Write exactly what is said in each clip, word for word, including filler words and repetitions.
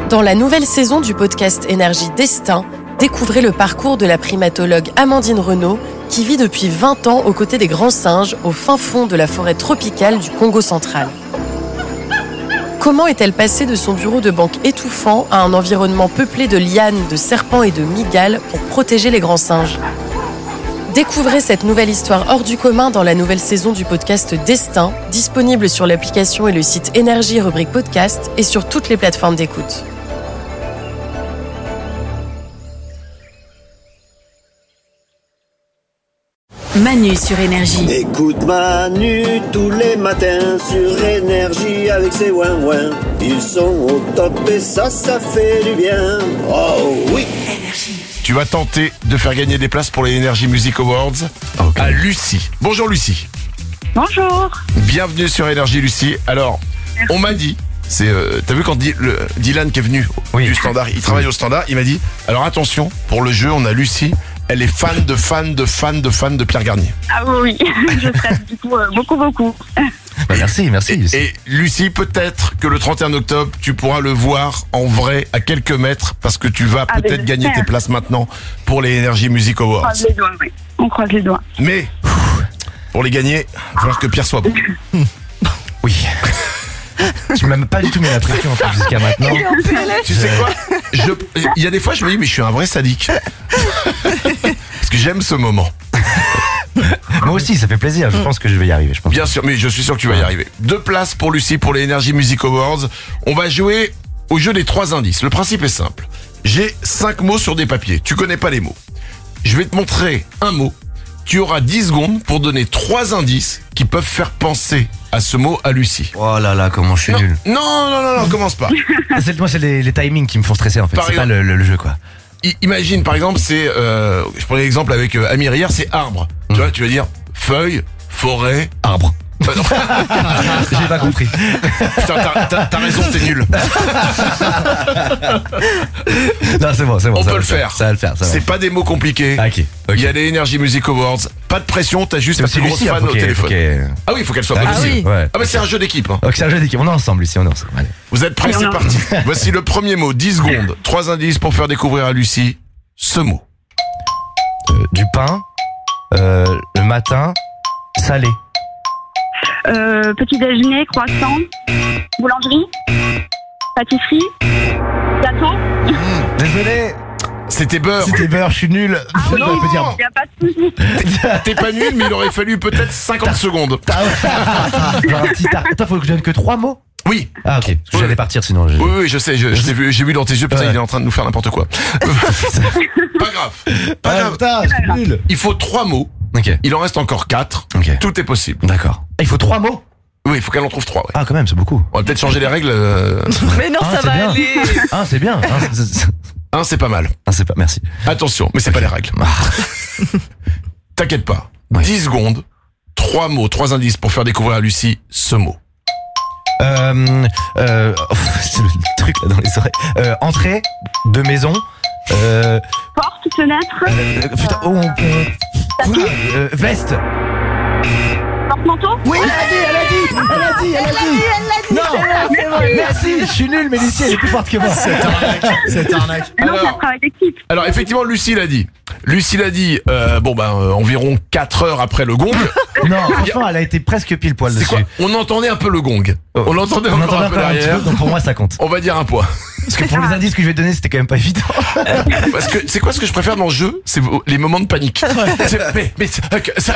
Dans la nouvelle saison du podcast Énergie Destin, découvrez le parcours de la primatologue Amandine Renaud qui vit depuis vingt ans aux côtés des grands singes au fin fond de la forêt tropicale du Congo central. Comment est-elle passée de son bureau de banque étouffant à un environnement peuplé de lianes, de serpents et de mygales pour protéger les grands singes ? Découvrez cette nouvelle histoire hors du commun dans la nouvelle saison du podcast Destin, disponible sur l'application et le site Énergie rubrique podcast et sur toutes les plateformes d'écoute. Manu sur Énergie. Écoute Manu tous les matins sur Énergie avec ses ouin-ouin. Ils sont au top et ça, ça fait du bien. Oh oui. Énergie. Tu vas tenter de faire gagner des places pour les Energy Music Awards okay. à Lucie. Bonjour Lucie. Bonjour. Bienvenue sur Énergie Lucie. Alors, merci. On m'a dit, c'est, euh, t'as vu quand D- le, Dylan qui est venu oui. du Standard, il travaille oui. au Standard, il m'a dit, alors attention, pour le jeu, on a Lucie. Elle est fan de fan de fan de fan de Pierre Garnier. Ah oui, je serais du coup euh, beaucoup, beaucoup. Bah merci, merci. Et Lucie. et Lucie, peut-être que le trente et un octobre, tu pourras le voir en vrai à quelques mètres parce que tu vas ah, peut-être gagner tes places maintenant pour les Energy Music Awards. On croise les doigts, oui. On croise les doigts. Mais, pour les gagner, il va falloir que Pierre soit bon. Oui. Tu m'as pas du tout mis la pression en fait jusqu'à maintenant. Tu sais quoi ? Je, il y a des fois, je me dis, mais je suis un vrai sadique. Parce que j'aime ce moment. Moi aussi, ça fait plaisir. Je pense que je vais y arriver. Je pense. Bien sûr, mais je suis sûr que tu vas y arriver. Deux places pour Lucie pour les Energy Music Awards. On va jouer au jeu des trois indices. Le principe est simple. J'ai cinq mots sur des papiers. Tu connais pas les mots. Je vais te montrer un mot. Tu auras dix secondes pour donner trois indices qui peuvent faire penser à ce mot à Lucie. Oh là là, comment je suis non, nul. Non, non, non, non, commence pas. c'est, moi, c'est les, les timings qui me font stresser en fait. Par c'est exemple, pas le, le, le jeu quoi. I- imagine par exemple, c'est, euh, je prends l'exemple avec euh, Amir hier, c'est arbre. Mmh. Tu vois, tu vas dire feuille, forêt, arbre. J'ai pas compris. Putain, t'as, t'as, t'as raison, t'es nul. Non, c'est bon, c'est bon. On ça peut le faire. faire. Ça va le faire. Ça va c'est le pas des mots compliqués. Ah, ok. Okay. Il y a les Energy Music Awards. Pas de pression, t'as juste c'est ta plus grosse Lucie, fan au téléphone. Ah oui, il faut qu'elle soit bonne ah aussi. Oui. Ouais. Ah bah c'est un jeu d'équipe. Hein. Donc c'est un jeu d'équipe. On est ensemble, Lucie. On est ensemble. Allez. Vous êtes prêts, c'est parti. Voici le premier mot. dix secondes. Trois indices pour faire découvrir à Lucie ce mot. Euh, du pain. Euh, le matin. Salé. Euh, petit déjeuner, croissant, boulangerie, pâtisserie, gâteau. Mmh. Désolé. C'était beurre. C'était beurre, je suis nul. Ah je non, peux dire. il n'y a pas de souci. T'es, t'es pas nul, mais il aurait fallu peut-être cinquante secondes. Genre un petit tar... Attends, faut que je donne que trois mots. Oui. Ah ok, parce que j'allais partir sinon. Je... Oui, oui, je sais, je, je t'ai vu, j'ai vu dans tes yeux, putain, ouais. Il est en train de nous faire n'importe quoi. Pas grave. Pas ah, grave. Putain, je suis nul. Il faut trois mots. Ok. Il en reste encore quatre. Ok. Tout est possible. D'accord. Il faut trois mots. Oui, il faut qu'elle en trouve trois. Ouais. Ah, quand même, c'est beaucoup. On va peut-être changer les règles. Euh... Mais non, ah, ça va bien. aller. Ah, c'est bien. Ah, c'est... Un, c'est pas mal. Ah, c'est pas. Merci. Attention, mais c'est okay. Pas les règles. T'inquiète pas. Oui. dix secondes. Trois mots, trois indices pour faire découvrir à Lucie ce mot. Euh, euh, c'est le truc là dans les oreilles. Euh, entrée de maison. Euh, Porte, fenêtre. Euh, putain, oh, on, on, euh, veste. Porte-manteau. Oui, elle a dit, elle a dit, elle a dit, elle a dit. Non, c'est vrai, merci, je suis nul, mais Lucie elle est plus forte que moi. C'est arnaque, c'est arnaque. Non, c'est un travail d'équipe. Alors effectivement, Lucie l'a dit. Lucie l'a dit. Euh, bon ben euh, environ quatre heures après le gong. Non, franchement, elle a été presque pile poil dessus. Quoi On entendait un peu le gong. Oh. On l'entendait On encore entendait un peu derrière. Un peu, donc pour moi ça compte. On va dire un point. Parce que pour les indices que je vais te donner, c'était quand même pas évident. Parce que c'est quoi ce que je préfère dans le jeu ? C'est les moments de panique. C'est, mais, mais, ça,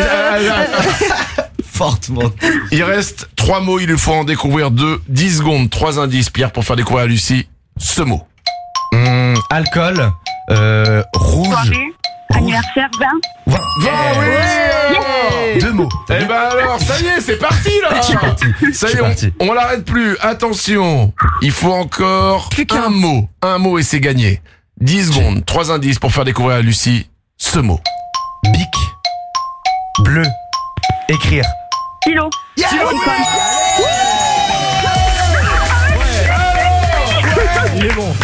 Fortement. Il reste trois mots, il lui faut en découvrir deux. dix secondes, trois indices, Pierre, pour faire découvrir à Lucie ce mot. Hum, alcool, euh, rouge. Soirée, anniversaire, vin. Vin, vin oui yeah. Deux mots. Eh ben alors, ça y est, c'est parti là. C'est parti. Ça y est, on, on l'arrête plus. Attention, il faut encore plus qu'un mot. Un mot et c'est gagné. dix secondes, trois indices pour faire découvrir à Lucie ce mot. Bic. Bleu. Écrire. Stylo. Yeah. Stylo. Il est bon.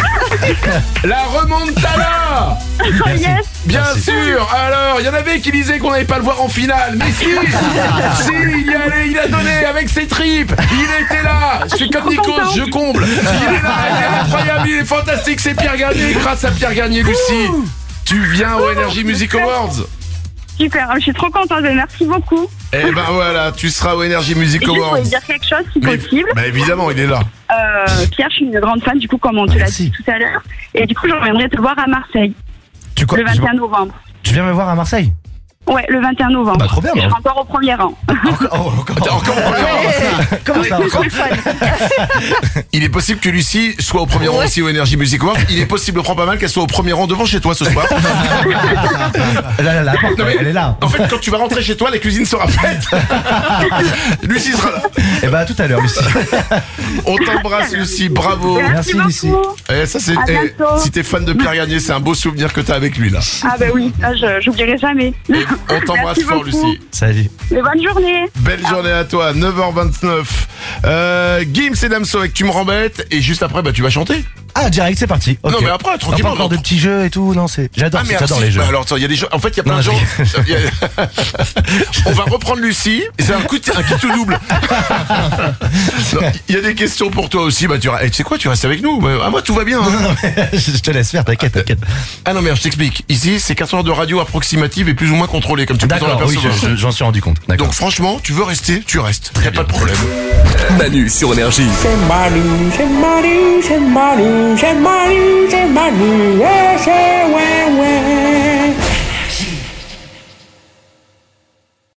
La remontada. Oh yes. Bien Merci. sûr. Alors, il y en avait qui disaient qu'on n'allait pas le voir en finale. Mais si, si, il y allait, il a donné avec ses tripes. Il était là. Je suis comme Nikos, je comble. Il est là, il est incroyable, il est fantastique. C'est Pierre Garnier. Grâce à Pierre Garnier, Lucie, tu viens au Energy Music Awards. Super, je suis trop contente, merci beaucoup. Eh ben voilà, tu seras au Energy Music Et juste, je Awards. voulais dire quelque chose si Mais- possible. bah évidemment, il est là. Euh, Pierre, je suis une grande fan, du coup, comme on te l'a Merci. dit tout à l'heure. Et du coup, je reviendrai te voir à Marseille, Tu, quoi, le vingt et un novembre. tu viens me voir à Marseille? Ouais, le vingt et un novembre. Bah, trop bien, Je bah. serai encore au premier rang. Encore, oh, encore. T'es encore au premier rang. Comment ça encore? Il est possible que Lucie soit au premier rang aussi au Energy Music Awards. Il est possible, prends pas mal, qu'elle soit au premier rang devant chez toi ce soir. Là, là, la porte, Non, mais- elle est là. En fait, quand tu vas rentrer chez toi, la cuisine sera faite. Lucie sera là. Et bah, à tout à l'heure, Lucie. On t'embrasse, Lucie. Bravo. Merci, Merci Lucie. beaucoup. Eh, ça, c'est, À eh, bientôt. si t'es fan de Pierre Garnier, c'est un beau souvenir que t'as avec lui là. Ah bah oui, là, je j'oublierai jamais. Et on t'embrasse Merci fort, beaucoup. Lucie. Salut. Et bonne journée. Belle journée à toi, neuf heures vingt-neuf. Euh, Gims et Damso avec Tu me rembêtes. Et juste après, bah, tu vas chanter. Ah, direct, c'est parti. Ok. Non, mais après, Non, tranquillement, pas encore non. de petits jeux et tout, non, c'est. J'adore, Ah, mais j'adore alors, les si- jeux. bah, alors, attends, il y a des gens. En fait, il y a plein Non, de gens. je il y a- On va reprendre Lucie. C'est un coup, de- un kit tout double. Non, Il y a des questions pour toi aussi. Bah, tu, eh, tu sais quoi, tu restes avec nous. Bah, ah, moi, tout va bien. hein. Non, mais je te laisse faire, t'inquiète, t'inquiète. Ah non, mais je t'explique. Ici, c'est quatre heures de radio approximative et plus ou moins contrôlée, comme tu peux t'en D'accord, oui, apercevoir. je- je- j'en suis rendu compte. D'accord. Donc, franchement, tu veux rester, tu restes. Y a pas de problème. Manu sur Énergie. C'est Manu, c'est Manu, c'est Manu, c'est Manu, c'est Manu, ouais, c'est ouais, ouais.